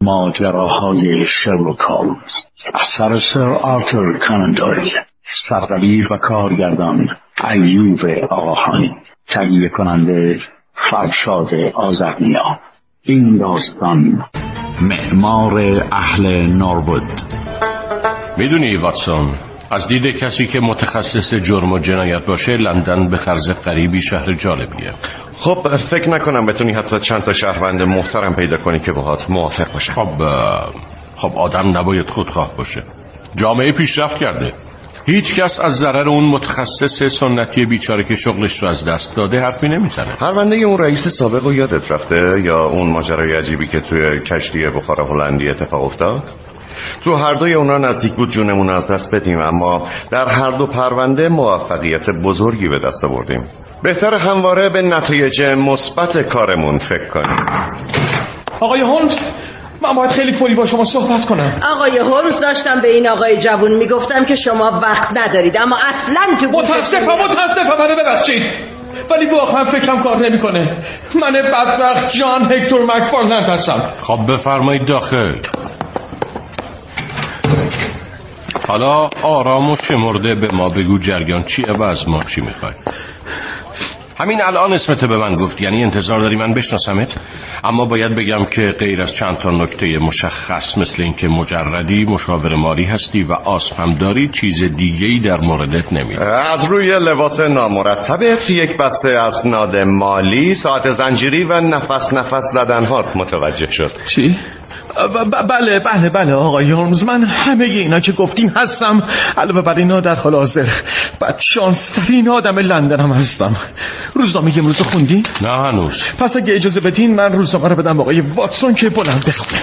ماجراهای شرلوک هولمز اثر سر آرتور کانان دویل، سردبیر و کارگردان ایوب آقاخانی، تهیه کننده فرشاد آذرنیا. این داستان معمار اهل نوروود. میدونی واتسون، از دید کسی که متخصص جرم و جنایت باشه، لندن به طرز غریبی شهر جالبیه. خب فکر نکنم بتونی حتی چند تا شهروند محترم پیدا کنی که باهات موافق باشه. خب آدم نباید خودخواه باشه. جامعه پیشرفت کرده. هیچ کس از ضرر اون متخصص سنتی بیچاره که شغلش رو از دست داده حرفی نمیزنه. پرونده اون رئیس سابق رو یادت رفته؟ یا اون ماجرای عجیبی که توی کشتی بخار هلندی اتفاق افتاد؟ تو هر دوی اونا نزدیک بود جونمون از دست بدیم، اما در هر دو پرونده موفقیت بزرگی به دست آوردیم. بهتر همواره به نتایج مثبت کارمون فکر کنیم. آقای هولمز، من باید خیلی فوری با شما صحبت کنم. آقای هولمز، داشتم به این آقای جوون میگفتم که شما وقت ندارید، اما اصلا تو متاسفم منو ببخشید، ولی واقعا فکرم کار نمیکنه. من بدبخت جان هکتور مکفارلند هستم. خب بفرمایید داخل. حالا آرام و شمرده به ما بگو جریان چیه و از ما چی میخوای. همین الان اسمت به من گفت، یعنی انتظار داری من بشناسمت؟ اما باید بگم که غیر از چند تا نکته مشخص مثل این که مجردی، مشاور مالی هستی و آسم هم داری، چیز دیگه‌ای در موردت نمی‌بینم. از روی لباس نامرتبت، یک بسته اسناد مالی، ساعت زنجیری و نفس زدن‌هات متوجه شد. چی؟ بله آقای هولمز، من همه اینا که گفتیم هستم. علاوه بر اینا در حال حاضر بدشانس‌ترین آدم لندنم هستم. روزنامه امروز خوندی؟ نه هنوز. پس اگه اجازه بدین من روزنامه رو بدم آقای واتسون که بلند بخونه.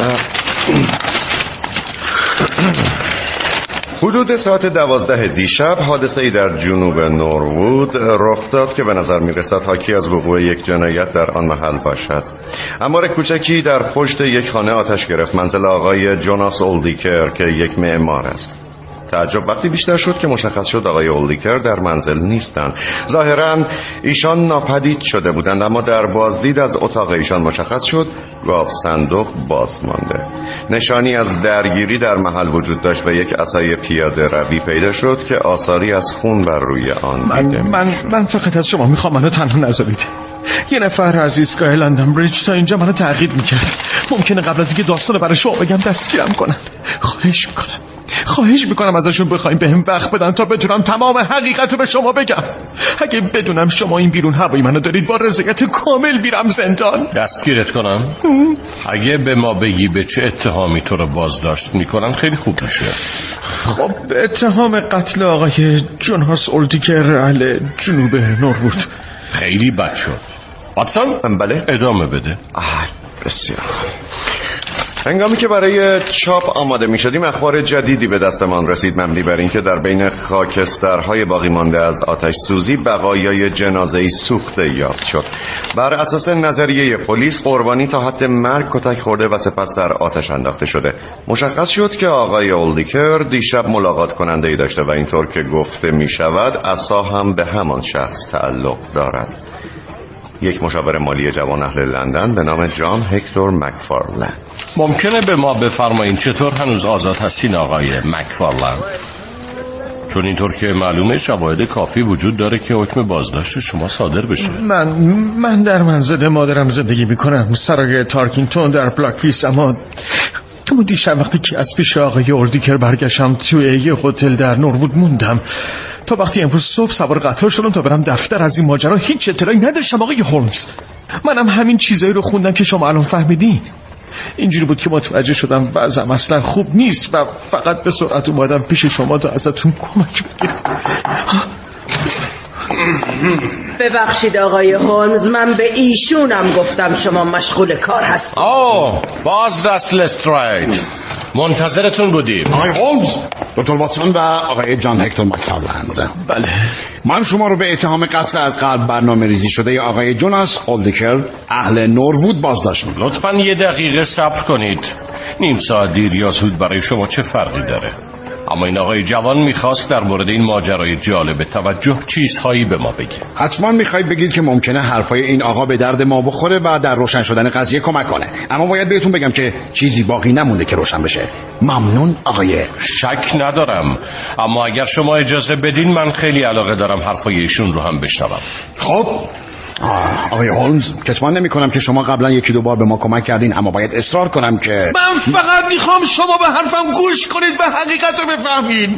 حدود ساعت 12 دیشب حادثه‌ای در جنوب نوروود رخ داد که به نظر می‌رسد حاکی از وقوع یک جنایت در آن محل باشد. انبار کوچکی در پشت یک خانه آتش گرفت، منزل آقای جوناس اولدیکر که یک معمار است. تعجب وقتی بیشتر شد که مشخص شد آقای اولدیکر در منزل نیستند. ظاهراً ایشان ناپدید شده بودند، اما در بازدید از اتاق ایشان مشخص شد گاف صندوق باز مانده. نشانی از درگیری در محل وجود داشت و یک عصای پیاده روی پیدا شد که آثاری از خون بر روی آن دیده. من فقط از شما میخوام منو تنها نذارید. یه نفر از ایستگاه لندن بریج تا اینجا منو تعقیب میکرد. ممکنه قبل از اینکه داستان برای شما بگم دستگیرم کنن. خواهش میکنم ازشون بخوایم بهم وقت بدن تا بتونم تمام حقیقت رو به شما بگم. اگه بدونم شما این بیرون هوایی منو دارید، با رضایت کامل میرم زندان. دستگیرت کنم؟ اگه به ما بگی به چه اتهامی تو رو بازداشت میکنن خیلی خوب میشه. خب اتهام قتل آقای جوناس اولدیکر اهل جنوب نوروود. خیلی بد شد. واتسون؟ بله؟ ادامه بده. بسیار. هنگامی که برای چاپ آماده می شدیم اخبار جدیدی به دستمان رسید، مبنی بر اینکه در بین خاکسترهای باقی مانده از آتش سوزی بقایای جنازه‌ای سوخته یافت شد. بر اساس نظریه پلیس قربانی تا حد مرگ کتک خورده و سپس در آتش انداخته شده. مشخص شد که آقای اولدیکر دیشب ملاقات کننده‌ای داشته و اینطور که گفته می شود عصا هم به همان شخص تعلق دارد. یک مشاور مالی جوان اهل لندن به نام جان هکتور مکفارلند. ممکنه به ما بفرمایید چطور هنوز آزاد هستین آقای مکفارلند؟ چون اینطور که معلومه شواهد کافی وجود داره که حکم بازداشت شما صادر بشه. من در منزل مادرم زندگی میکنم، سرای تارکینگتون در بلاکلیس، اما دیشب وقتی که از پیش آقای اولدیکر برگشتم توی یه هتل در نوروود موندم تا وقتی امروز صبح سوار قطار شدم تا برم دفتر. از این ماجرا هیچ اطلاعی نداشتم آقای هولمز. منم همین چیزایی رو خوندم که شما الان فهمیدین. اینجوری بود که متوجه شدم وضعم اصلا خوب نیست و فقط به سرعت اومدم پیش شما تا ازتون کمک بگیرم. ببخشید آقای هولمز، من به ایشونم گفتم شما مشغول کار هستید. باز دست لستراید، منتظرتون بودیم. آقای هولمز، دکتر واتسون و آقای جان هکتور مکفارلند. بله، من شما رو به اتهام قتل از قبل برنامه ریزی شده یا آقای جوناس اولدیکر اهل نوروود بازداشت می‌کنم. لطفاً یه دقیقه صبر کنید. نیم ساعت دیر یا زود برای شما چه فرقی داره؟ اما این آقای جوان میخواست در مورد این ماجرای جالب توجه چیزهایی به ما بگه. حتما میخواید بگید که ممکنه حرفای این آقا به درد ما بخوره و در روشن شدن قضیه کمک کنه، اما باید بهتون بگم که چیزی باقی نمونده که روشن بشه. ممنون آقای. شک ندارم، اما اگر شما اجازه بدین من خیلی علاقه دارم حرفای ایشون رو هم بشنوم. خب آقای هولمز، کتمان نمی کنم که شما قبلا یکی دو بار به ما کمک کردین، اما باید اصرار کنم که من فقط میخوام شما به حرفم گوش کنید و حقیقت رو بفهمین.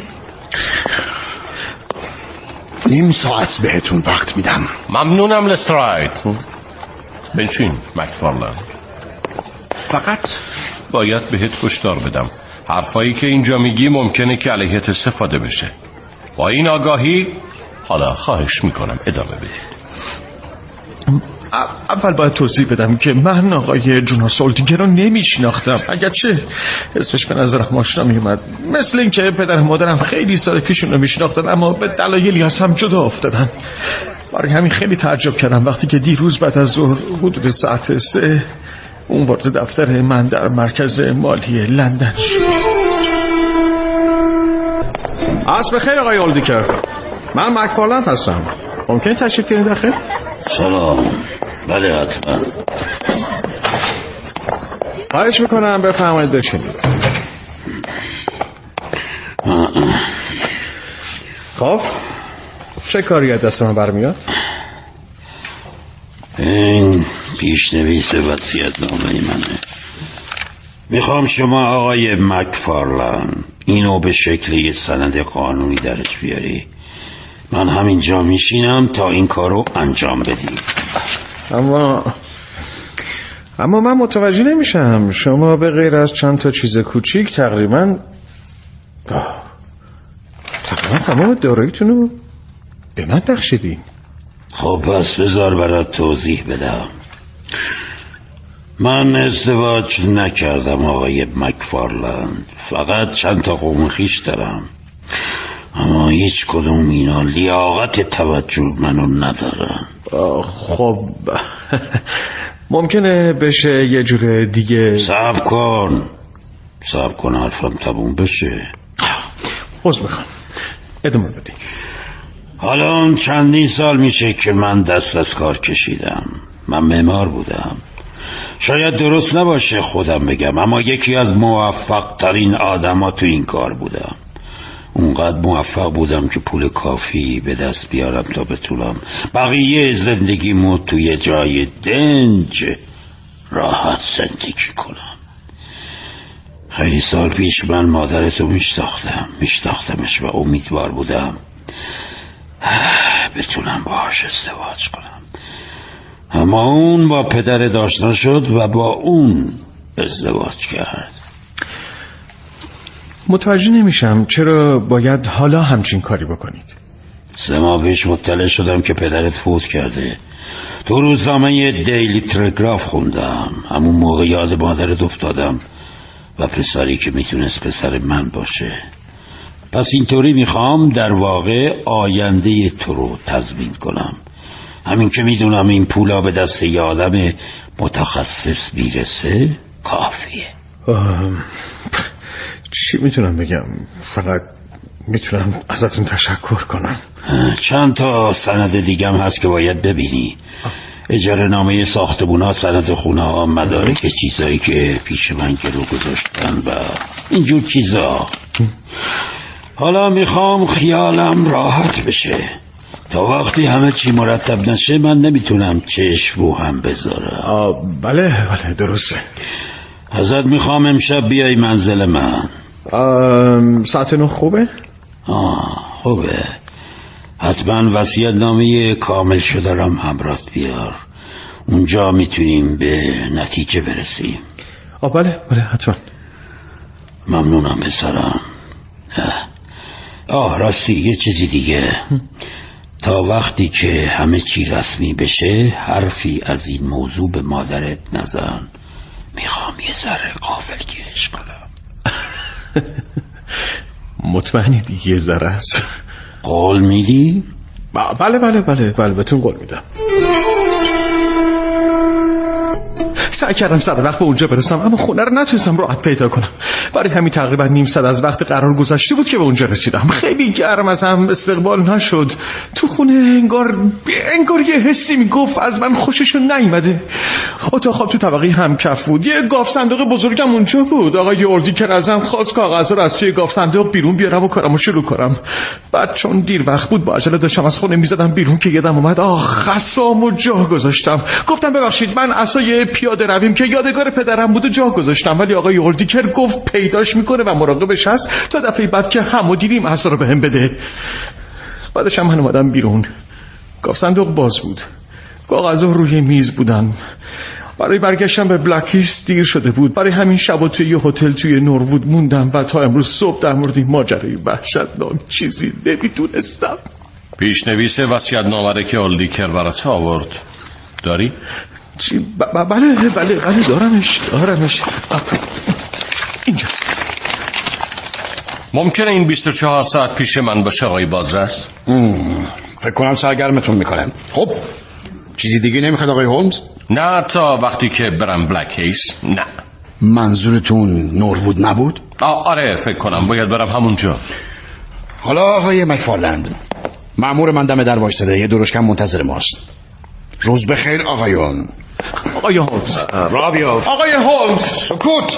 نیم ساعت بهتون وقت میدم. ممنونم لستراید. بنشین مکفارلند. فقط باید بهت هشدار بدم حرفایی که اینجا میگی ممکنه که علیهت استفاده بشه. با این آگاهی حالا خواهش میکنم ادامه بدید. اول باید توضیح بدم که من آقای جوناس اولدینگر رو نمیشناختم، اگرچه اسمش به نظرم آشنا میومد، مثل این که پدر مادرم خیلی سال پیش اون رو میشناختن اما به دلایلی از هم جدا افتادن. برای همین خیلی تعجب کردم وقتی که دیروز بعد از ظهر حدود ساعت 3 اون وارد دفتر من در مرکز مالی لندن شد. عصر بخیر آقای اولدینگر، من مکفارلند هستم. ممکنه تشریف بیارید داخل؟ سلام. بله حتما. خواهش میکنم بفرمایید بشینید. خب چه کاری از دست من برمیاد؟ این پیشنویس وصیت‌نامه منه. میخوام شما آقای مکفارلند اینو به شکل یه سند قانونی درش بیاری. من همینجا میشینم تا این کارو انجام بدی. اما من متوجه نمیشم، شما به غیر از چند تا چیز کوچیک تقریبا تمام داراییتونو به من بخشیدی. خب پس بذار برات توضیح بدم. من ازدواج نکردم آقای مکفارلند، فقط چند تا قوم خویش دارم، اما هیچ کدوم اینا لیاقت توجه منو ندارن. خب ممکنه بشه یه جور دیگه؟ صبر کن حرفم تموم بشه. عذر میخوام، ادامه بدین. حالا چندین سال میشه که من دست از کار کشیدم. من معمار بودم. شاید درست نباشه خودم بگم، اما یکی از موفق ترین آدما تو این کار بودم. اونقدر موفق بودم که پول کافی به دست بیارم تا بتونم بقیه زندگیمو توی جای دنج راحت زندگی کنم. خیلی سال پیش من مادرتو میشناختمش و امیدوار بودم بتونم باهاش ازدواج کنم، اما اون با پدر آشنا شد و با اون ازدواج کرد. متوجه نمیشم چرا باید حالا همچین کاری بکنید. 3 ماه پیش مطلع شدم که پدرت فوت کرده. تو روزنامه دیلی تلگراف خوندم. همون موقع یاد مادرت افتادم و پسری که میتونست پسر من باشه. پس اینطوری میخوام در واقع آینده تو رو تضمین کنم. همین که میدونم این پولا به دست یه آدم متخصص میرسه کافیه. چی میتونم بگم؟ فقط میتونم ازتون تشکر کنم. چند تا سند دیگه هم هست که باید ببینی. اجاره نامه ساختمونا، سند خونه ها، مدارک چیزایی که پیش من گرو گذاشتن و اینجور چیزا. حالا میخوام خیالم راحت بشه. تا وقتی همه چی مرتب نشه من نمیتونم چشم رو هم بذارم. بله درسته. ازت میخوام امشب بیای منزل من. ساعت 9 خوبه؟ خوبه. حتما وصیت‌نامه کامل شده رم همراه بیار. اونجا میتونیم به نتیجه برسیم. بله حتما. ممنونم پسرم. راستی یه چیزی دیگه. تا وقتی که همه چی رسمی بشه حرفی از این موضوع به مادرت نزن. میخوام یه ذره غافلگیرش کنم. مطمئنید یه ذره است؟ قول میدی؟ بله بهتون قول میدم. سعی کردم سر وقت به اونجا برسم، اما خونه رو نتونستم راحت پیدا کنم. برای همین تقریبا نیم ساعت از وقت قرار گذشته بود که به اونجا رسیدم. خیلی گرم از هم استقبال نشد. تو خونه انگار یه حسی میگفت از من خوششون نیومده. اتاق خواب تو طبقه همکف بود. یه گاف صندوق بزرگم اونجا بود. آقای اردیکر ازم خواست کاغذها رو از توی گاف صندوق بیرون بیارم و کارمو شروع کنم. بعد چون دیر وقت بود با عجله داشتم از خونه میزدم بیرون که یادم اومد عصامو جا گذاشتم. گفتم ببخشید من عصای پیاده رویم که یادگار پدرم بود و جا گذاشتم، ولی آقای اردیکر گفت پیداش میکنه و مراقبش هست تا دفعه بعد که همو دیدیم عصا رو بهم بده. بعدش من اومدم بیرون. گاف صندوق باز بود. کاغذها روی میز بودن. برای برگشتن به بلاکیس دیر شده بود. برای همین شب توی یه هتل توی نوروود موندم و تا امروز صبح در مورد این ماجرای وحشتناک چیزی نمیدونستم. پیشنویس وصیت‌نامه که اردیکر برات آورد داری؟ بله دارمش. اینجاست. ممکنه این 24 ساعت پیش من باشه آقای بازرس؟ فکر کنم سرگرمتون میکنم. خب چیزی دیگه نمیخواد آقای هولمز؟ نه تا وقتی که برم بلاکیس. نه. منظورتون نوروود نبود؟ آره فکر کنم باید برم همونجا. حالا آقای مکفارلند، مأمور من دم در وایساده، یه درشکم منتظر ماست. روز بخیر آقایون. آقای هولمز. رابیوف. آقای هولمز. سکوت.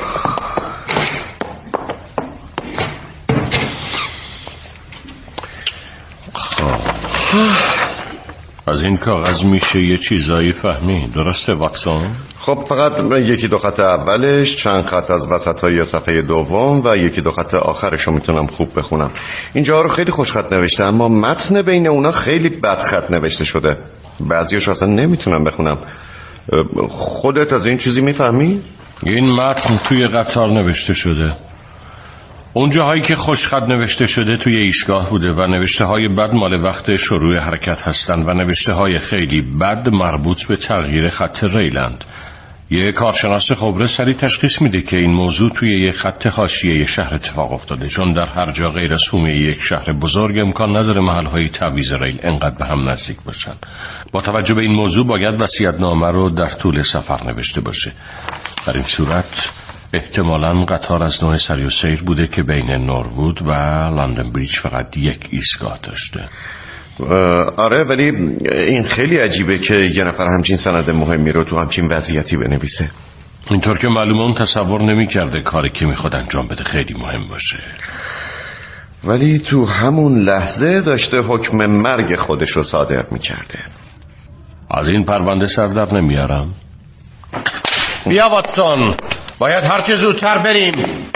از این کاغذ میشه یه چیزایی فهمید، درسته واتسون؟ خب فقط یکی دو خط اولش، چند خط از وسطای صفحه دوم و یکی دو خط آخرشو میتونم خوب بخونم. اینجا رو خیلی خوش خط نوشته، اما متن بین اونا خیلی بد خط نوشته شده. بعضیش اصلا نمیتونم بخونم. خودت از این چیزی میفهمی؟ این متن توی قطار نوشته شده. اون جاهایی که خوشخط نوشته شده توی ایستگاه بوده و نوشته های بد مال وقت شروع حرکت هستن و نوشته های خیلی بد مربوط به تغییر خط ریلند. یه کارشناس خبره سریع تشخیص میده که این موضوع توی یه خط حاشیه شهر اتفاق افتاده، چون در هر جا غیر از حومه یک شهر بزرگ امکان نداره محلهای تعویض ریل انقدر به هم نزدیک باشن. با توجه به این موضوع باید وصیت‌نامه رو در طول سفر نوشته باشه. در این صورت احتمالاً قطار از نوع سری و سیر بوده که بین نوروود و لندن بریج فقط یک ایستگاه داشته. آره، ولی این خیلی عجیبه که یه نفر همچین سند مهمی رو تو همچین وضعیتی بنویسه. اینطور که معلومه اون تصور نمی کرده کاری که میخواد انجام بده خیلی مهم باشه، ولی تو همون لحظه داشته حکم مرگ خودش رو صادر میکرده. از این پرونده سر در نمیارم. بیا واتسون، باید هرچه زودتر بریم.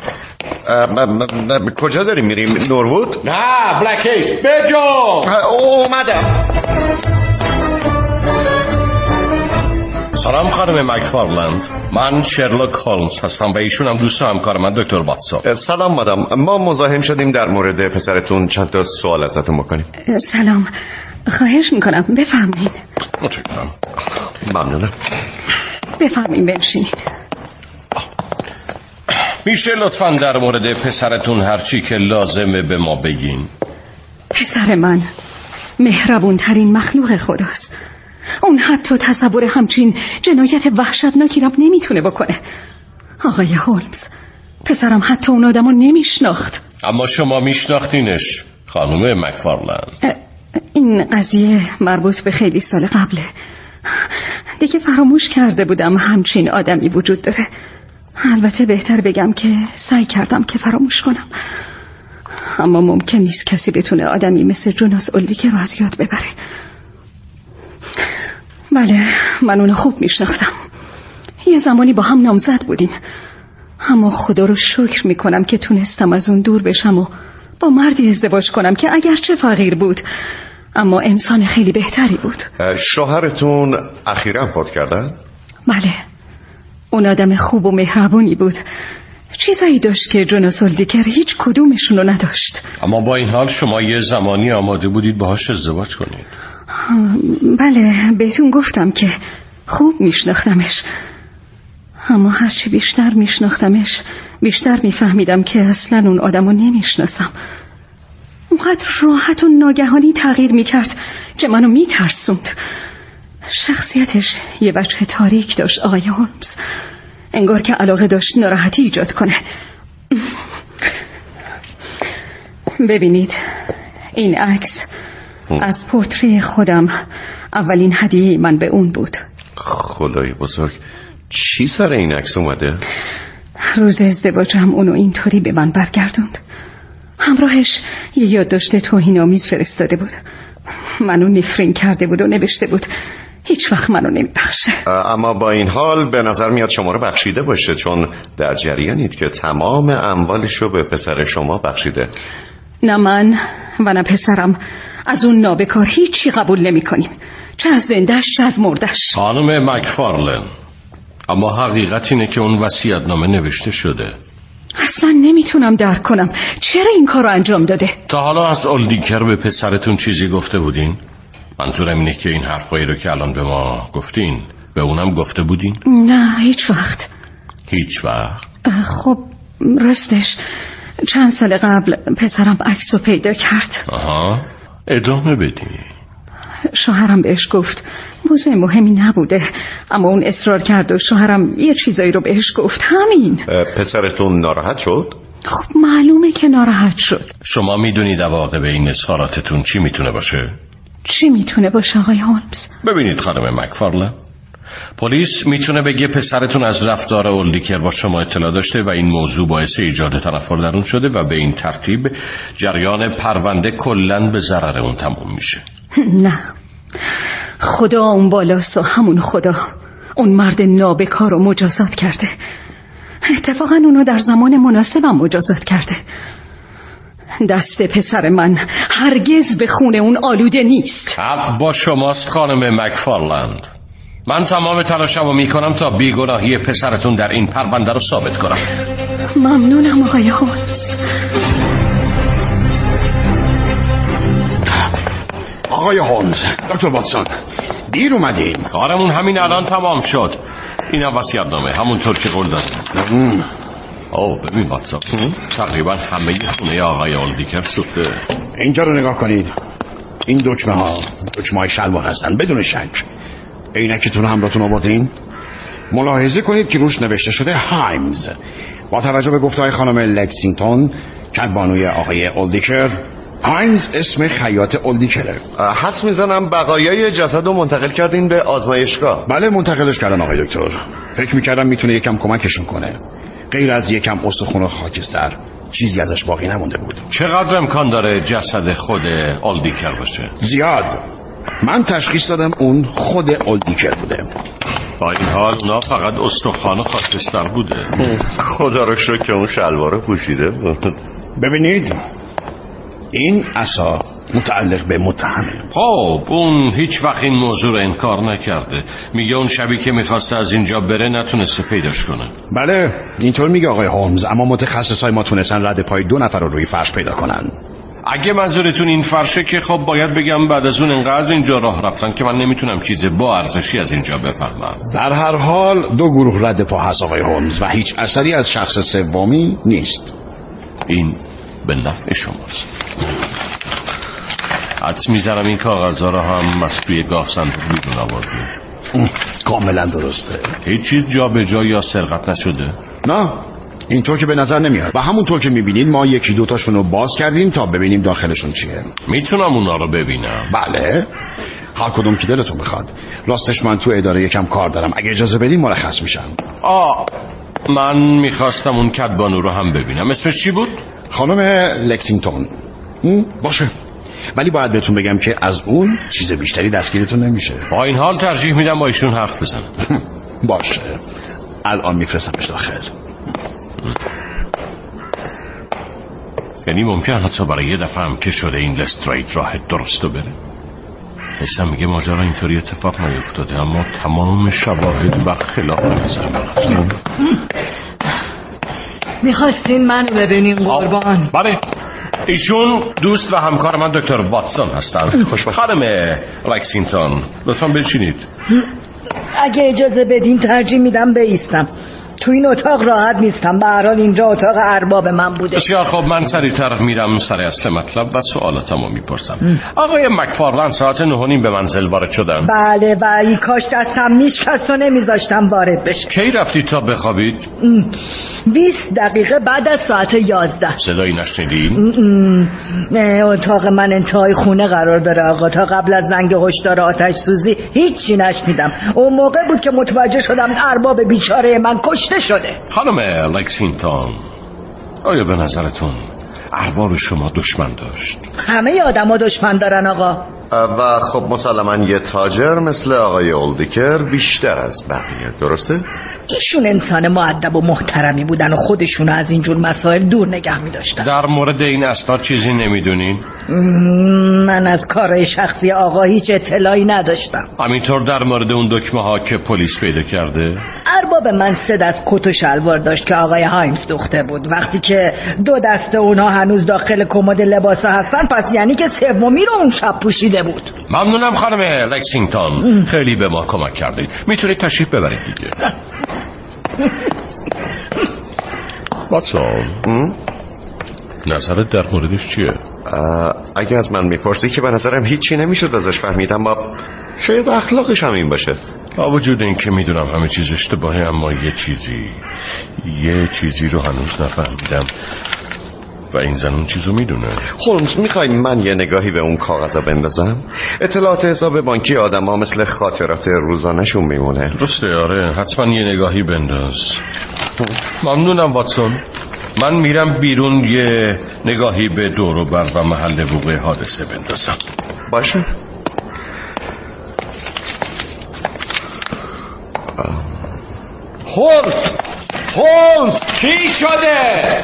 کجا داریم میریم؟ نوروود؟ نه، بلاکیس. بجو. اومدم. سلام خانم مکفارلند، من شرلوک هولمز هستم و ایشون هم دوست همکار من دکتر واتسون. سلام مادام، ما مزاحم شدیم در مورد پسرتون چند تا سوال ازتون بکنیم. سلام، خواهش میکنم بفرمایید. متشکرم. ممنونم. بفرمایید بنشینید. میشه لطفاً در مورد پسرتون هرچی که لازمه به ما بگین؟ پسر من مهربون ترین مخلوق خداست. اون حتی تصور همچین جنایت وحشتناکی را نمیتونه بکنه. آقای هولمز، پسرم حتی اون آدمو نمیشناخت. اما شما میشناختینش خانم مکفارلند. این قضیه مربوط به خیلی سال قبله. دیگه فراموش کرده بودم همچین آدمی وجود داره. البته بهتر بگم که سعی کردم که فراموش کنم، اما ممکن نیست کسی بتونه آدمی مثل جوناس اولدیکر رو از یاد ببره. بله، من اونو خوب میشناختم. یه زمانی با هم نامزد بودیم، اما خدا رو شکر میکنم که تونستم از اون دور بشم و با مردی ازدواج کنم که اگرچه فقیر بود اما انسان خیلی بهتری بود. شوهرتون اخیراً فوت کردن؟ بله، اون آدم خوب و مهربونی بود. چیزایی داشت که جوناس اولدیکر هیچ کدومشون رو نداشت. اما با این حال شما یه زمانی آماده بودید باهاش ازدواج کنید. بله، بهتون گفتم که خوب میشناختمش، اما هرچی بیشتر میشناختمش بیشتر میفهمیدم که اصلا اون آدمو نمیشناسم. اونقدر راحت و ناگهانی تغییر میکرد که منو میترسوند. شخصیتش یه وجه تاریک داشت آقای هولمز. انگار که علاقه داشت ناراحتی ایجاد کنه. ببینید این عکس از پورتری خودم، اولین هدیه من به اون بود. خدای بزرگ، چی سر این عکس اومده؟ روز ازدواجم اونو اینطوری به من برگردوند. همراهش یه یادداشت توهین‌آمیز فرستاده بود. منو نفرین کرده بود و نوشته بود هیچ وقت منو نمیبخشه. اما با این حال به نظر میاد شما رو بخشیده باشه، چون در جریانید که تمام اموالشو به پسر شما بخشیده. نه من و نه پسرم از اون نابکار هیچی قبول نمی کنیم، چه از زندهش چه از مردش. خانم مکفارلن، اما حقیقت اینه که اون وصیت‌نامه نوشته شده. اصلا نمیتونم درک کنم چرا این کار رو انجام داده. تا حالا از اولدیکر به پسرتون چیزی گفته بودین؟ منظورم اینه که این حرفایی رو که الان به ما گفتین به اونم گفته بودین؟ نه هیچ وقت. هیچ وقت؟ خب راستش چند سال قبل پسرم عکس رو پیدا کرد. آها، ادامه بدین. شوهرم بهش گفت موضوع مهمی نبوده، اما اون اصرار کرد و شوهرم یه چیزایی رو بهش گفت. همین. پسرتون ناراحت شد؟ خب معلومه که ناراحت شد. شما میدونید عواقب این اظهاراتتون چی میتونه باشه؟ چی میتونه باشه آقای هولمز؟ ببینید خانم مکفارلن، پلیس میتونه بگه پسرتون از رفتار اولدیکر با شما اطلاع داشته و این موضوع باعث ایجاد تنفر در اون شده و به این ترتیب جریان پرونده کلاً به ضرر اون تموم میشه. نه، خدا اون بالاست و همون خدا اون مرد نابکار رو مجازات کرده. اتفاقا اونو در زمان مناسبم مجازات کرده. دست پسر من هرگز به خون اون آلوده نیست. حق با شماست خانم مکفارلند. من تمام تلاشمو میکنم تا بیگناهی پسرتون در این پرونده رو ثابت کنم. ممنونم آقای هولمز. آقای هولمز، دکتر واتسون، دیر اومدین. کارمون همین الان تمام شد. اینم وصیت‌نامه همونطور که قول دادم. ببین واتسون، تقریبا همه خونه آقای اولدیکر سوخته. اینجا رو نگاه کنید. این دکمه های شلوار هستن بدون شک. عینکتون همراهتون آوردین؟ ملاحظه کنید که روش نوشته شده هایمز. با توجه به گفته‌های خانم لکسینگتون کدبانوی آقای اولدیکر، هایمز اسم خیاط اولدیکره. حدس میزنم بقایای جسد رو منتقل کردین به آزمایشگاه. بله منتقلش کردن آقای دکتر. فکر میکردم میتونه یکم کمکشون کنه. غیر از یکم استخوان و خاکستر چیزی ازش باقی نمونده بود. چقدر امکان داره جسد خود اولدیکر باشه؟ زیاد. من تشخیص دادم اون خود اولدیکر بوده. با این حال اونا فقط استخوان و خاکستر بوده. خدا رو شکر که اون شلوار پوشیده بود. ببینید این عصا متعلق به متهمه. خب اون هیچ وقت این موضوع رو انکار نکرده. میگه اون شبی که میخواسته از اینجا بره نتونسته پیداش کنه. بله اینطور میگه آقای هولمز، اما متخصصای ما تونستن رد پای 2 نفر رو روی فرش پیدا کنن. اگه منظورتون این فرشه که خب باید بگم بعد از اون انقدر اینجا راه رفتن که من نمیتونم چیز با ارزشی از اینجا بفهمم. در هر حال 2 گروه رد پا هست آقای هولمز و هیچ اثری از شخص سومی نیست. این به نفع شماست. حدس میزنم این کاغذها رو هم از توی گاف صندوق بیرون آوردیم. کاملا درسته. هیچ چیز جا به جا یا سرقت نشده؟ نه اینطور که به نظر نمیاد و همونطور که میبینید ما 1-2 تاشون رو باز کردیم تا ببینیم داخلشون چیه. میتونم اونا رو ببینم؟ بله هر کدوم که دلتون بخواد. راستش من تو اداره یکم کار دارم، اگه اجازه بدین مرخص میشم. من میخواستم اون کدبانو رو هم ببینم. اسمش چی بود؟ خانم لکسینگتون. باشه ولی باید بهتون بگم که از اون چیز بیشتری دستگیرتون نمیشه. با این حال ترجیح میدم با ایشون حرف بزنم. باشه الان میفرستمش داخل. یعنی ممکن حتی برای یه دفعه هم که شده این لستریت راه درستو بره. حسم میگه ماجرا اینطوری اتفاق نیفتاده، اما تمام شواهد بر خلاف نظر من. میخواستین منو ببینین قربان؟ بله ایشون دوست و همکار من دکتر واتسون هستن. خانم لکسینگتون لطفا بشینید. اگه اجازه بدین ترجیح میدم بایستم. تو این اتاق راحت نیستم. به هر حال اینجا اتاق ارباب من بوده. بسیار خب، من سریعتر میرم سر اصل مطلب و سوالاتمو میپرسم. آقای مکفارلند ساعت 9:30 به منزل وارد شدن؟ بله، و ای کاش دستم میشکست و نمیذاشتم وارد بشه. کی رفتی تا بخوابید؟ 20 دقیقه بعد از ساعت 11. صدایی نشنیدین؟ اتاق من انتهای خونه قرار داره آقا. تا قبل از زنگ هشدار آتش سوزی هیچی نشنیدم. اون موقع بود که متوجه شدم ارباب بیچاره من کشته شده. خانم لکسینگتون، آیا به نظرتون ارباب شما دشمن داشت؟ همه آدم ها دشمن دارن آقا. و خب مسلما یه تاجر مثل آقای اولدیکر بیشتر از بقیه، درسته؟ ایشون انسان مؤدب و محترمی بودن و خودشون از اینجور مسائل دور نگه می داشتن. در مورد این اسناد چیزی نمیدونین؟ من از کارهای شخصی آقا هیچ اطلاعی نداشتم. همینطور در مورد اون دکمه ها که پلیس پیدا کرده؟ ارباب من 3 دست کت و شلوار داشت که آقای هایمز دوخته بود. وقتی که 2 دسته اونها هنوز داخل کمد لباسا هستن، پس یعنی که سومی رو اون شب پوشیده بود. ممنونم خانم لکسینگتون، خیلی به ما کمک کردید. میتونید تشریف ببرید دیگه. واتسون، نظرت در موردش چیه؟ اگه از من میپرسی که به نظرم هیچی نمیشد ازش فهمیدم، با شاید اخلاقش هم این باشه. با وجود این که میدونم همه چیز اشتباهه، اما یه چیزی رو هنوز نفهمیدم و این زن اون چیزو میدونه. هولمز، میخوای من یه نگاهی به اون کاغذا بندازم؟ اطلاعات حساب بانکی آدم ها مثل خاطرات روزانه‌شون میمونه. درسته، آره، حتما یه نگاهی بنداز. ممنونم واتسون. من میرم بیرون یه نگاهی به دور و بر و محل وقوع حادثه بندازم. باشه. هولمز چی شده؟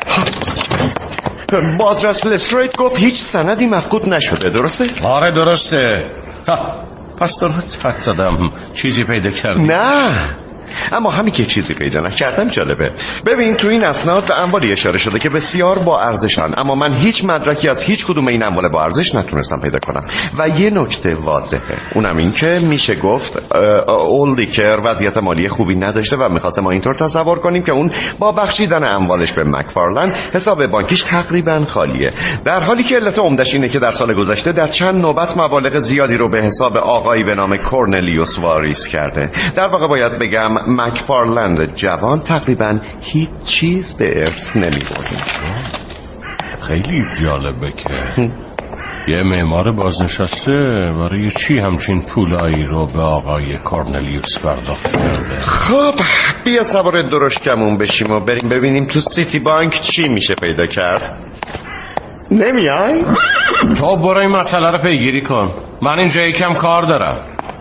بازرس لستریت گفت هیچ سندی مفقود نشده، درسته؟ آره درسته. پس درست حد زدم. چیزی پیدا کردی؟ نه، اما همین که چیزی پیدا نکردم جالبه. ببین، تو این اسناد به اموالی اشاره شده که بسیار با ارزشن، اما من هیچ مدرکی از هیچ کدوم این اموال با ارزش نتونستم پیدا کنم. و یه نکته واضحه، اونم این که میشه گفت اولدیکر وضعیت مالی خوبی نداشته و میخواست ما اینطور تصور کنیم که اون با بخشیدن اموالش به مکفارلند حساب بانکیش تقریبا خالیه، در حالی که علت عمدش اینه که در سال گذشته در چند نوبت مبالغ زیادی رو به حساب آقایی به نام کورنلیوس واریز کرده. در واقع باید بگم مکفارلند جوان تقریبا هیچ چیز به ارث نمی‌برده. خیلی جالبه که یه معمار بازنشسته برای چی همچین پولایی رو به آقای کورنلیوس پرداخت کرده. خب بیا سوار درشکمون بشیم و بریم ببینیم تو سیتی بانک چی میشه پیدا کرد. نمیای؟ تو برو این مسئله رو پیگیری کن، من اینجا یکم کار دارم.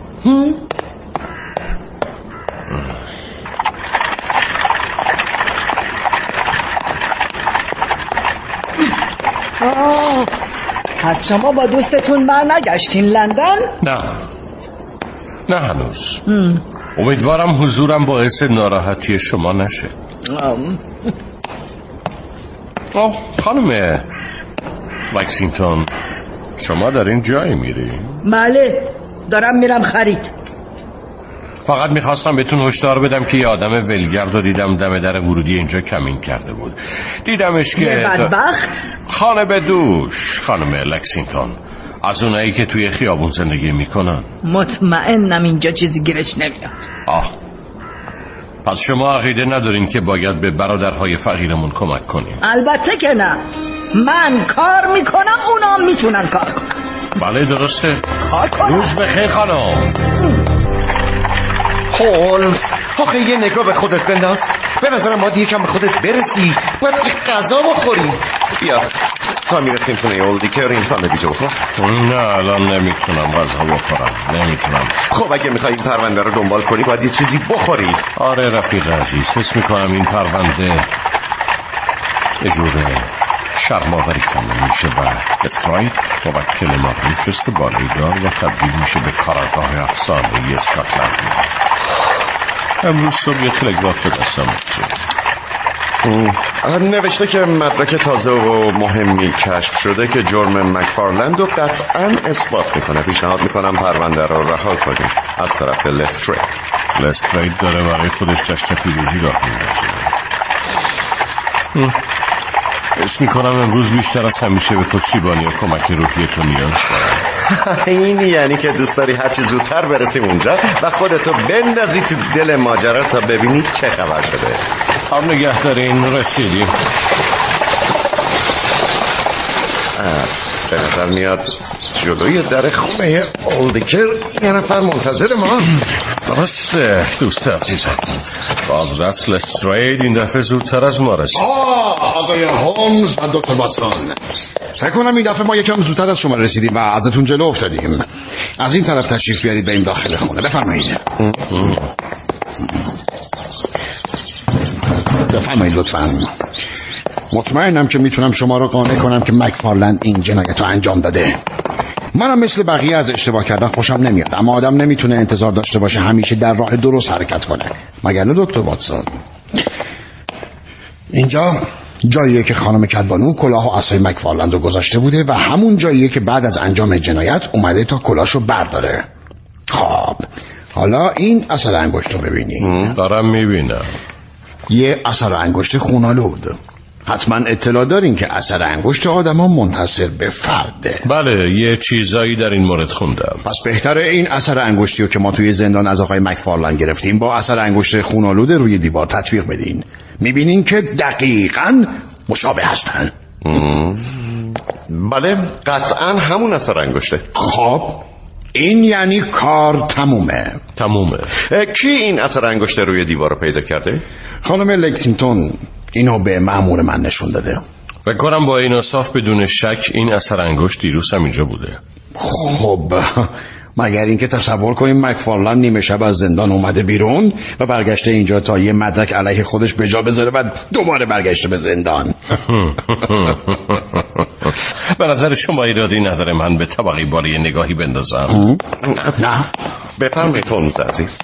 پس شما با دوستتون نگشتین لندن؟ نه هنوز. امیدوارم حضورم باعث ناراحتی شما نشه. خانم لکسینگتون، شما در این جایی میری؟ بله، دارم میرم خرید. فقط میخواستم بهتون هشدار بدم که یه آدم ولگرد رو دیدم دم در ورودی اینجا کمین کرده بود. دیدمش که بدبخت خانه به دوش. خانم لکسینگتون، از اونایی که توی خیابون زندگی میکنن. مطمئنم اینجا چیزی گیرش نمیاد. پس شما عقیده ندارین که باید به برادرهای فقیرمون کمک کنیم؟ البته که نه، من کار میکنم، اونا میتونن کار کنن. بله درسته. کار کنن. روز بخیر خانم. هولمز، آخه یه نگاه به خودت بنداز. به نظرم باید یکم به خودت برسی، باید غذا بخوری. بیا تا میرسیم خونه اولدیکر این ساندویچو بخور. نه الان نمیتونم غذا بخورم، نمیتونم. خب اگه میخوای این پرونده رو دنبال کنی باید یه چیزی بخوری. آره رفیق عزیز، حس میکنم این پرونده یه جوره شرم‌آوری تموم میشه و استرایت موکل ما میفرسته بالای دار و تبدیل میشه به کارگاه افسانه‌ای اسکاتلند. امروز صبح یه تلگراف به دستم نوشته که مدرک تازه و مهمی کشف شده که جرم مکفارلند رو قطعا اثبات میکنه. پیشنهاد میکنم پرونده رو رها کنیم از طرف لسترید. لسترید داره برای خودش جشن پیروزی راه میندازه. اسم میکنم امروز بیشتر از همیشه به پشتیبانی و کمک روحی تو نیاز دارم. این یعنی که دوست داری هرچی زودتر برسیم اونجا و خودتو بندازی تو دل ماجرا تا ببینی چه خبر شده. هم نگه دارین، رسیدیم. به نظر میاد جلوی در خونه اولدیکر یه نفر منتظر ماست. درسته دوست عزیزم. باز دست لسترید این دفعه زودتر از ما رسید. آقای هولمز و دکتر واتسون، فکر کنم این دفعه ما یکم زودتر از شما رسیدیم و ازتون جلو افتادیم. از این طرف تشریف بیارید به این داخل خونه. بفرمایید. بفرمایید لطفاً. مطمئنم که میتونم شما رو قانع کنم که مکفارلند این جنایت رو انجام داده. منم مثل بقیه از اشتباه کردن خوشم نمیاد، اما آدم نمیتونه انتظار داشته باشه همیشه در راه درست حرکت کنه. مگر نه دکتر واتسون؟ اینجا جاییه که خانم کدبانو کلاه و عصای مکفارلند رو گذاشته بوده و همون جاییه که بعد از انجام جنایت اومده تا کلاهشو برداره. خب حالا این اثر انگشت رو ببینی. دارم میبینم. یه اثر انگشت خون‌آلود. حتما اطلاع دارین که اثر انگشت آدم ها منحصر به فرده. بله، یه چیزایی در این مورد خوندم. پس بهتره این اثر انگشتی رو که ما توی زندان از آقای مکفارلند گرفتیم با اثر انگشت خون‌آلود روی دیوار تطبیق بدین. میبینین که دقیقاً مشابه هستن. بله قطعاً همون اثر انگشته. خب این یعنی کار تمومه. کی این اثر انگشت روی دیوار رو پیدا کرده؟ خانم لکسینگتون اینو به مأمور من نشون داده. فکر کنم با این اصاف بدون شک این اثر انگشت دیروز هم اینجا بوده. خب مگر اینکه تصور کنیم مکفارلند نیمه شب از زندان اومده بیرون و برگشته اینجا تا یه مدرک علیه خودش به جا بذاره و دوباره برگشته به زندان. به نظر شما ایرادی نداره من به طبقه بالا نگاهی بندازم؟ نه بفرمایید هولمز عزیز.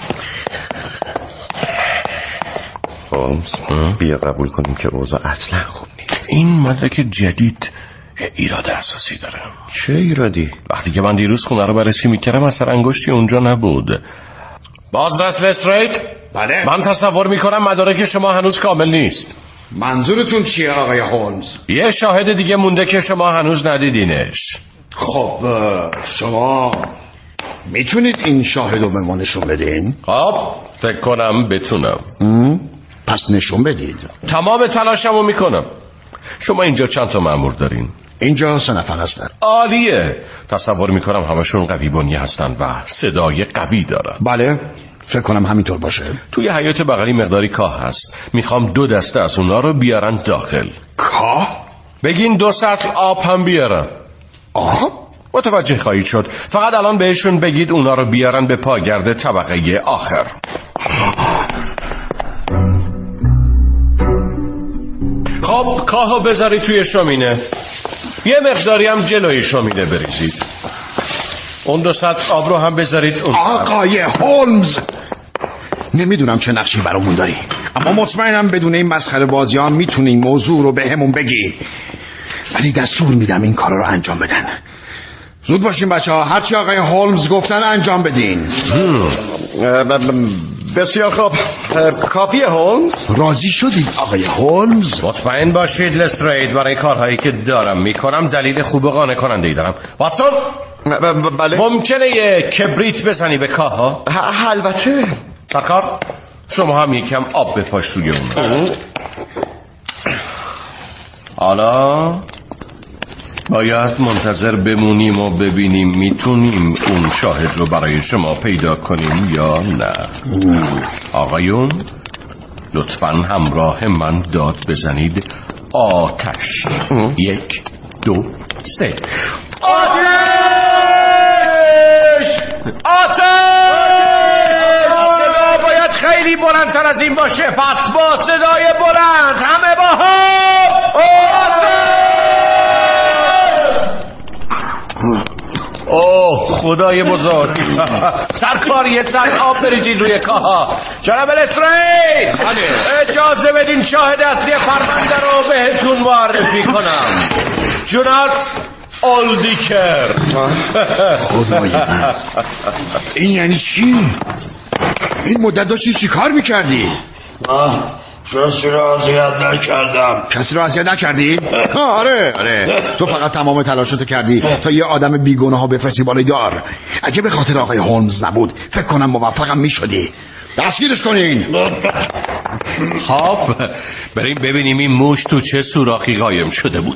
هولمز بیا قبول کنیم که اوضاع اصلا خوب نیست. این مدرک جدید ایراد اساسی داره. چه ایرادی؟ وقتی که من دیروز خونه رو بررسی میکردم اثر انگشتی اونجا نبود. بازرس لسترید؟ بله. من تصور میکنم مدارک شما هنوز کامل نیست. منظورتون چیه آقای هولمز؟ یه شاهد دیگه مونده که شما هنوز ندیدینش. خب شما میتونید این شاهد رو به ما نشون بدین؟ خب فکر کنم بتونم. پس نشون بدید. تمام تلاشمو میکنم. شما اینجا چند تا مأمور دارین؟ اینجا 3 نفر هستن. عالیه. تصور میکنم همشون قوی بنی هستن و صدای قوی دارن. بله فکر کنم همینطور باشه. توی حیاط بغلی مقداری کاه هست. میخوام 2 دسته از اونا رو بیارن داخل. کاه؟ بگین 2 سطل آب هم بیارن. آب؟ متوجه خواهید شد. فقط الان بهشون بگید اونا رو بیارن به پاگرد طبقه آخر. خب کاهو بذاری توی شومینه. یه مقداری هم جلوی شومینه بریزید. اون 2 سطل آب رو هم بذارید اون. آقای هولمز نمیدونم چه نقشی برامون داری، اما مطمئنم بدون این مسخره بازی ها میتونی این موضوع رو به همون بگی، ولی دستور میدم این کار رو انجام بدن. زود باشین بچه ها، هرچی آقای هولمز گفتن انجام بدین. بسیار خوب. کافیه هولمز؟ راضی شدید آقای هولمز؟ مطمئن باشید لسترید برای کارهایی که دارم میکنم دلیل خوب و قانع کننده ای دارم. واتسون بله. ممکنه یه کبریت بزنی به کاه ها؟ البته. سرکار شما هم یکم آب بپاش روی اون. حالا باید منتظر بمونیم و ببینیم میتونیم اون شاهد رو برای شما پیدا کنیم یا نه. آقایون لطفاً همراه من داد بزنید آتش. 1 2 3. آتش! صدا باید خیلی بلندتر از این باشه. پس با صدای بلند همه با هم آتش! اوه خدای بزرگ. سرکار یه سر آب بریزید روی کاها. جناب لسترید اجازه بدین شاهد اصلی پرونده رو بهتون معرفی کنم. جوناس اولدیکر. خدای من، این یعنی چی؟ این مدت داشتی چی کار میکردی؟ کسی را اذیت نکردم. کسی را اذیت نکردی؟ آره تو فقط تمام تلاشتو کردی تا یه آدم بیگناه ها بفرستی بالای دار. اگه به خاطر آقای هولمز نبود فکر کنم موفقم میشدی. دستگیرش کنین. خب بریم ببینیم این موش تو چه سوراخی قایم شده بود.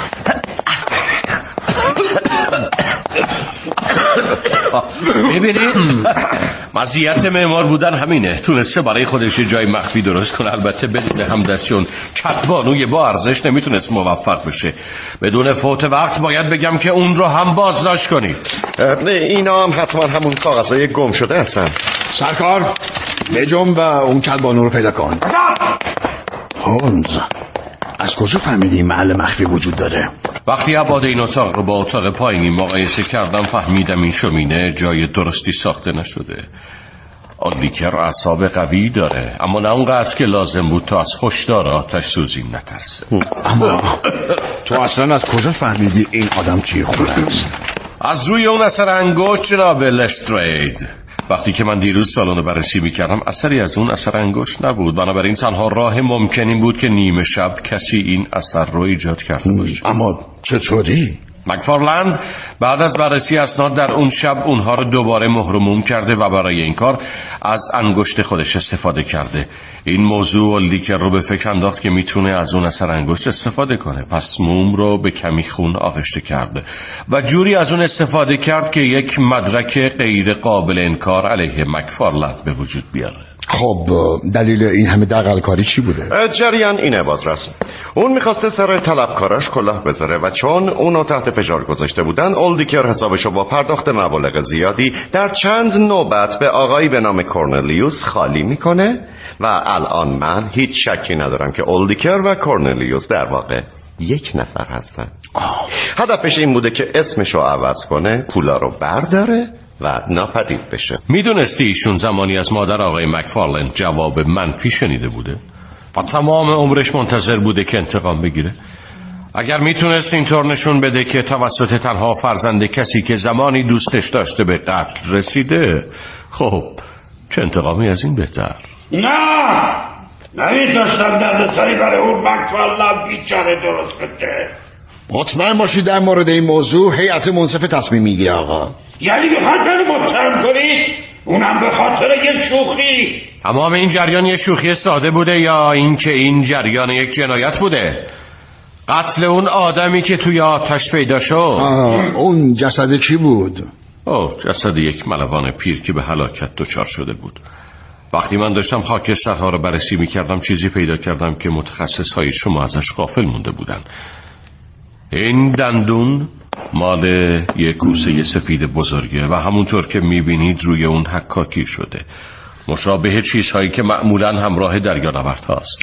ببینید مزیت معمار بودن همینه، تونسته برای خودش جای مخفی درست کنه. البته بدون همدست، چون کتبانوی با ارزش نمیتونست موفق بشه. بدون فوت وقت باید بگم که اون رو هم بازداشت کنید. اینا هم حتما همون کاغذهای گم شده هستن. سرکار بجنب و اون کتبانو رو پیدا کن. هولمز از کجا فهمیدی این محل مخفی وجود داره؟ وقتی ابعاد این اتاق رو با اتاق پایینی مقایسه کردم فهمیدم این شومینه جای درستی ساخته نشده. اولدیکر اعصاب قوی داره، اما نه اونقدر که لازم بود تا از هشدار آتش سوزی نترسه. اما تو اصلا از کجا فهمیدی این آدم توی خونه است؟ از روی اون اثر انگشت جناب لسترید. وقتی که من دیروز سالن رو بررسی میکردم اثری از اون اثر انگشت نبود، بنابراین تنها راه ممکن این بود که نیمه شب کسی این اثر رو ایجاد کرده باشه. اما چطوری؟ مکفارلند بعد از بررسی اسناد در اون شب اونها رو دوباره مهرموم کرده و برای این کار از انگشت خودش استفاده کرده. این موضوع اولدیکر رو به فکر انداخت که میتونه از اون اثر انگشت استفاده کنه. پس موم رو به کمی خون آغشته کرده و جوری از اون استفاده کرد که یک مدرک غیر قابل انکار علیه مکفارلند به وجود بیاره. خب دلیل این همه دغل‌کاری چی بوده؟ جریان اینه بازرس. اون میخواسته سر طلبکاراش کلاه بذاره و چون اونو تحت فشار گذاشته بودن، اولدیکر حسابشو با پرداخت مبالغ زیادی در چند نوبت به آقایی به نام کورنلیوس خالی میکنه و الان من هیچ شکی ندارم که اولدیکر و کورنلیوس در واقع یک نفر هستن. هدفش این بوده که اسمشو عوض کنه، پولا رو برداره و ناپدید بشه. میدونستی ایشون زمانی از مادر آقای مکفارلند جواب منفی شنیده بوده و تمام عمرش منتظر بوده که انتقام بگیره؟ اگر میتونست اینطور نشون بده که توسط تنها فرزند کسی که زمانی دوستش داشته به قتل رسیده، خب چه انتقامی از این بهتر. نه نمیذاشتم دردسری برای اون مکفارلند بیچاره درست بده. مطمئن باشید در مورد این موضوع هیئت منصفه تصمیم میگیره آقا. یعنی بخاطر متهم کنید؟ اونم به خاطر یه شوخی؟ اما این جریان یه شوخی ساده بوده یا اینکه این جریان یک جنایت بوده؟ قتل اون آدمی که توی آتش پیدا شد. اون جسد کی بود؟ جسد یک ملوان پیر که به هلاکت دچار شده بود. وقتی من داشتم خاکسترها رو بررسی میکردم چیزی پیدا کردم که متخصص های شما ازش غافل مونده بودن. این دندون مال یک کوسه سفید بزرگه و همونطور که میبینید روی اون حکاکی شده، مشابه چیزهایی که معمولا همراه دریانورد هاست.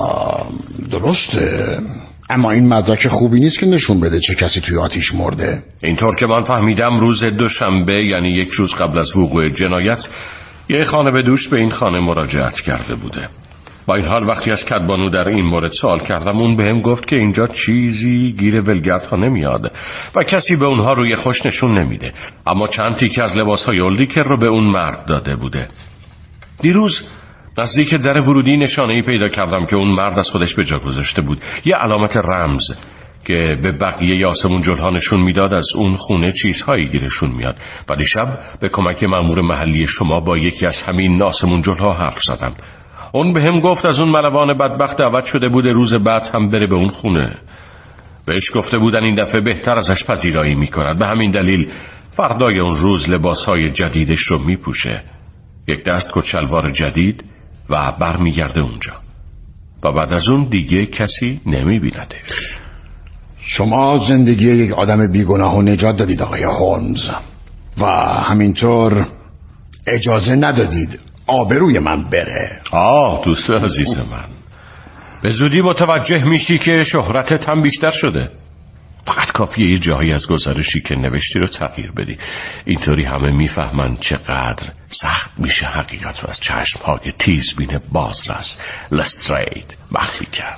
درسته، اما این مدرک خوبی نیست که نشون بده چه کسی توی آتیش مرده. اینطور که من فهمیدم روز دوشنبه، یعنی یک روز قبل از وقوع جنایت، یه خانه به دوش به این خانه مراجعت کرده بوده. با این حال وقتی از کدبانو در این مورد سوال کردم، اون بهم گفت که اینجا چیزی گیر ولگردها نمیاد و کسی به اونها روی خوش نشون نمیده، اما چند تیکه از لباسهای اولدیکر رو به اون مرد داده بوده. دیروز نزدیک در ورودی نشانه‌ای پیدا کردم که اون مرد از خودش به جا گذاشته بود، یه علامت رمز که به بقیه آسمون جلها نشون میداد از اون خونه چیزهایی گیرشون میاد. و دیشب به کمک مأمور محلی شما با یکی از همین آسمون جلها حرف زدم. اون به هم گفت از اون ملوان بدبخت دعوت شده بوده روز بعد هم بره به اون خونه. بهش گفته بودن این دفعه بهتر ازش پذیرایی میکنن، به همین دلیل فردای اون روز لباسهای جدیدش رو میپوشه، یک دست کت شلوار جدید، و برمیگرده اونجا و بعد از اون دیگه کسی نمیبیندش. شما زندگی یک آدم بیگناه و نجات دادید آقای هولمز و همینطور اجازه ندادید آبروی من بره. دوست عزیز من، به زودی متوجه میشی که شهرتت هم بیشتر شده. فقط کافیه یه جایی از گزارشی که نوشتی رو تغییر بدی. اینطوری همه میفهمن چقدر سخت میشه حقیقت رو از چشم‌های تیزبین بازرس لسترید مخفی کرد.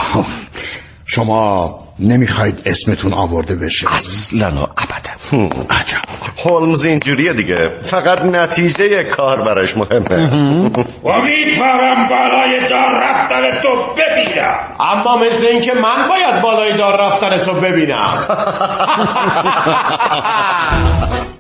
شما نمیخواید اسمتون آورده بشه؟ اصلا و ابدا. عجب. هولمز اینجوریه دیگه، فقط نتیجه کار براش مهمه. امیدوارم بالای دار رفتن تو ببینم. اما مثل این که من باید بالای دار رفتن تو ببینم.